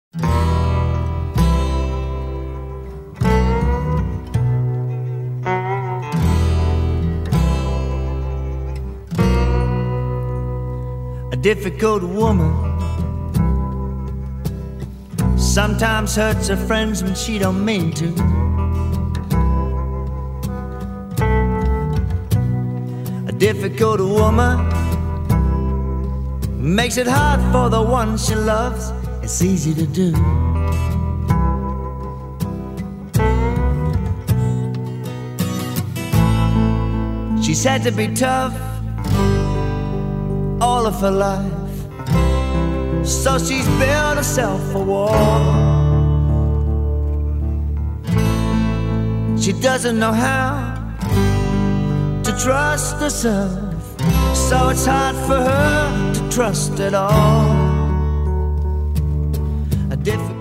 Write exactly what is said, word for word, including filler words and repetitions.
A difficult woman sometimes hurts her friends when she don't mean to. A difficult woman makes it hard for the one she loves. It's easy to do. She's had to be tough all of her life, so she's built herself a wall. She doesn't know how to trust herself, so it's hard for her to trust at all. A difficult